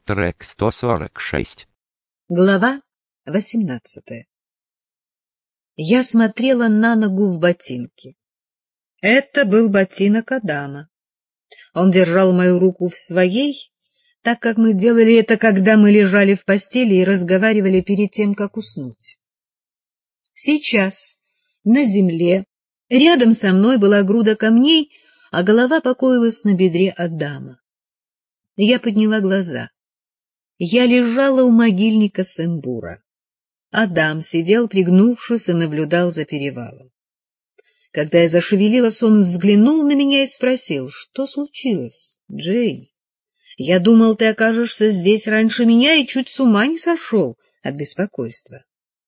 Трек 146. Глава 18. Я смотрела на ногу в ботинке. Это был ботинок Адама. Он держал мою руку в своей, так как мы делали это, когда мы лежали в постели и разговаривали перед тем, как уснуть. Сейчас на земле рядом со мной была груда камней, а голова покоилась на бедре Адама. Я подняла глаза. Я лежала у могильника Сембура. Адам сидел, пригнувшись, и наблюдал за перевалом. Когда я зашевелилась, он взглянул на меня и спросил: что случилось, Джейн? Я думал, ты окажешься здесь раньше меня и чуть с ума не сошел от беспокойства.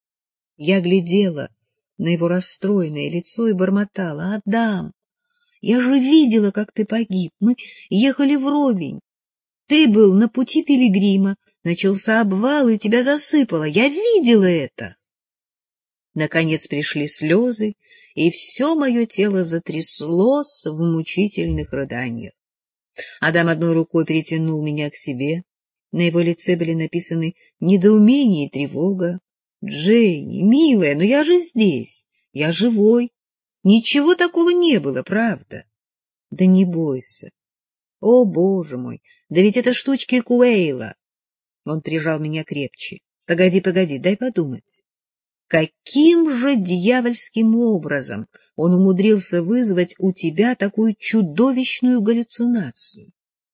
Я глядела на его расстроенное лицо и бормотала: Адам, я же видела, как ты погиб. Мы ехали вровень. Ты был на пути пилигрима, начался обвал, и тебя засыпало. Я видела это. Наконец пришли слезы, и все мое тело затряслось в мучительных рыданиях. Адам одной рукой притянул меня к себе. На его лице были написаны недоумение и тревога. — Дженни, милая, но я же здесь, я живой. Ничего такого не было, правда? — Да не бойся. — О, Боже мой, да ведь это штучки Куэйла. Он прижал меня крепче. — Погоди, дай подумать. Каким же дьявольским образом он умудрился вызвать у тебя такую чудовищную галлюцинацию?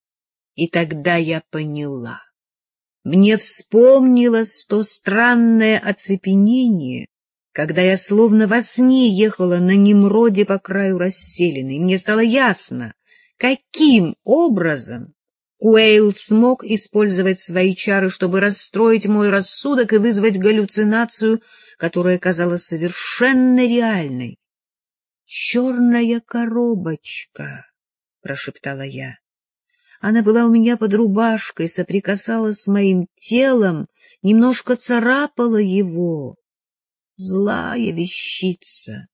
И тогда я поняла. Мне вспомнилось то странное оцепенение, когда я словно во сне ехала на Немроде по краю расселины, и мне стало ясно, каким образом Куэйл смог использовать свои чары, чтобы расстроить мой рассудок и вызвать галлюцинацию, которая казалась совершенно реальной. — Черная коробочка, — прошептала я. Она была у меня под рубашкой, соприкасалась с моим телом, немножко царапала его. Злая вещица.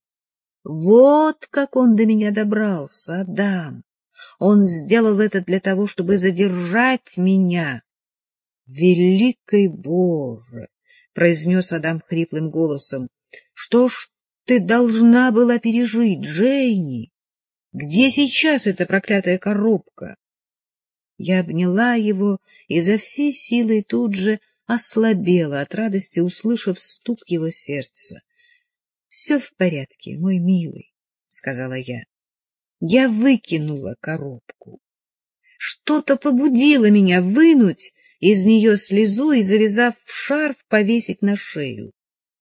Вот как он до меня добрался, Адам. Он сделал это для того, чтобы задержать меня. — Великий Боже! — произнес Адам хриплым голосом. — Что ж ты должна была пережить, Джейни? Где сейчас эта проклятая коробка? Я обняла его и за всей силой тут же ослабела от радости, услышав стук его сердца. — Все в порядке, мой милый, — сказала я. Я выкинула коробку. Что-то побудило меня вынуть из нее слезу и, завязав в шарф, повесить на шею.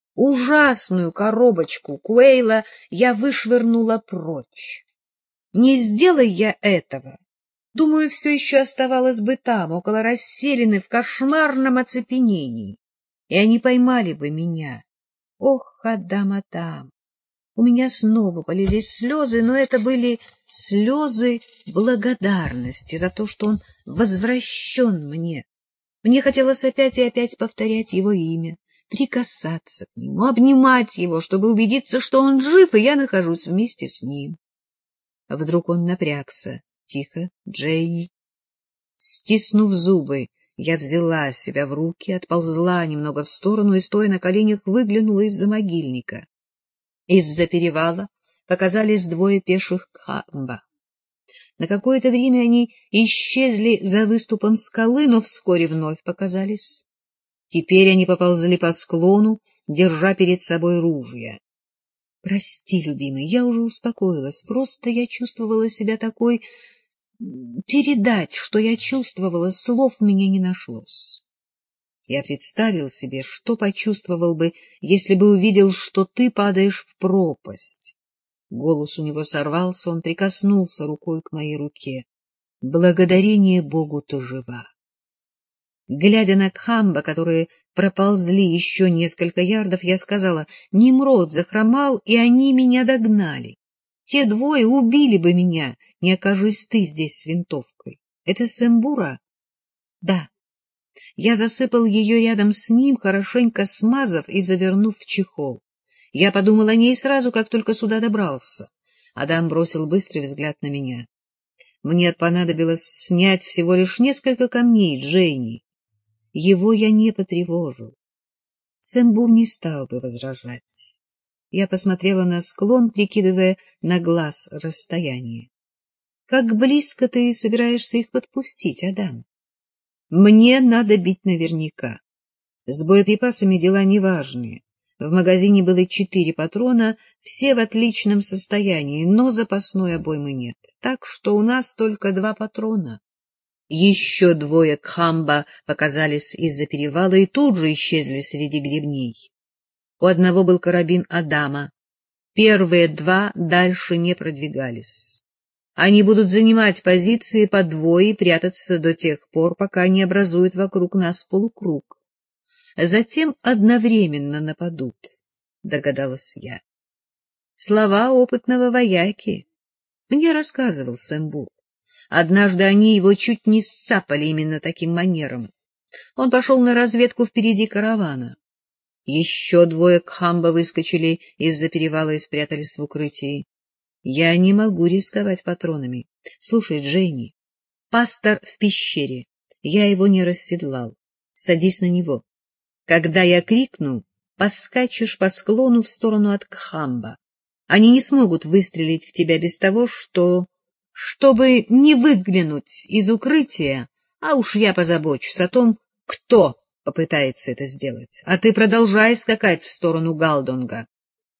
Ужасную коробочку Куэйла я вышвырнула прочь. Не сделай я этого, думаю, все еще оставалось бы там, около расселены в кошмарном оцепенении, и они поймали бы меня. Ох, Адам! У меня снова полились слезы, но это были слезы благодарности за то, что он возвращен мне. Мне хотелось опять и опять повторять его имя, прикасаться к нему, обнимать его, чтобы убедиться, что он жив, и я нахожусь вместе с ним. Вдруг он напрягся. — Тихо, Джейни. Стиснув зубы, я взяла себя в руки, отползла немного в сторону и, стоя на коленях, выглянула из-за могильника. Из-за перевала показались двое пеших Кхамба. На какое-то время они исчезли за выступом скалы, но вскоре вновь показались. Теперь они поползли по склону, держа перед собой ружья. Прости, любимый, я уже успокоилась, просто я чувствовала себя такой... Передать, что я чувствовала, слов у меня не нашлось. Я представил себе, что почувствовал бы, если бы увидел, что ты падаешь в пропасть. Голос у него сорвался, он прикоснулся рукой к моей руке. Благодарение Богу, ты жива. Глядя на Кхамба, которые проползли еще несколько ярдов, я сказала: Немрод захромал, и они меня догнали. Те двое убили бы меня, не окажись ты здесь с винтовкой. Это Сембура? Да. Я засыпал ее рядом с ним, хорошенько смазав и завернув в чехол. Я подумал о ней сразу, как только сюда добрался. Адам бросил быстрый взгляд на меня. Мне понадобилось снять всего лишь несколько камней, Дженни. его я не потревожу. Сэмбур не стал бы возражать. Я посмотрела на склон, прикидывая на глаз расстояние. Как близко ты собираешься их подпустить, Адам? Мне надо бить наверняка. С боеприпасами дела неважные. В магазине было 4 патрона, все в отличном состоянии, но запасной обоймы нет. Так что у нас только 2 патрона. Еще 2 кхамба показались из-за перевала и тут же исчезли среди гребней. У одного был карабин Адама. Первые 2 дальше не продвигались. Они будут занимать позиции по 2 и прятаться до тех пор, пока не образуют вокруг нас полукруг. Затем одновременно нападут, догадалась я. Слова опытного вояки. Мне рассказывал Сэмбур. Однажды они его чуть не сцапали именно таким манером. Он пошел на разведку впереди каравана. Еще 2 кхамба выскочили из-за перевала и спрятались в укрытии. Я не могу рисковать патронами. Слушай, Джейми, пастор в пещере. Я его не расседлал. Садись на него. Когда я крикну, поскачешь по склону в сторону от кхамба. Они не смогут выстрелить в тебя без того, чтобы не выглянуть из укрытия, а уж я позабочусь о том, кто попытается это сделать. А ты продолжай скакать в сторону Галдонга.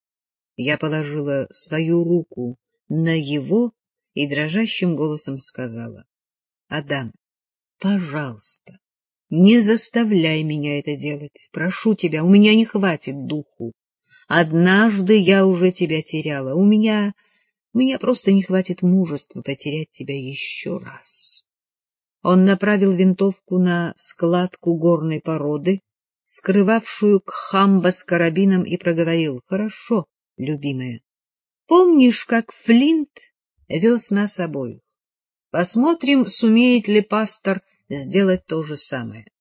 Я положила свою руку на его и дрожащим голосом сказала: — Адам, пожалуйста, не заставляй меня это делать. Прошу тебя, у меня не хватит духу. Однажды я уже тебя теряла. У меня просто не хватит мужества потерять тебя еще раз. Он направил винтовку на складку горной породы, скрывавшую кхамба с карабином, и проговорил: — Хорошо, любимая. Помнишь, как Флинт вез нас обоих? Посмотрим, сумеет ли пастор сделать то же самое.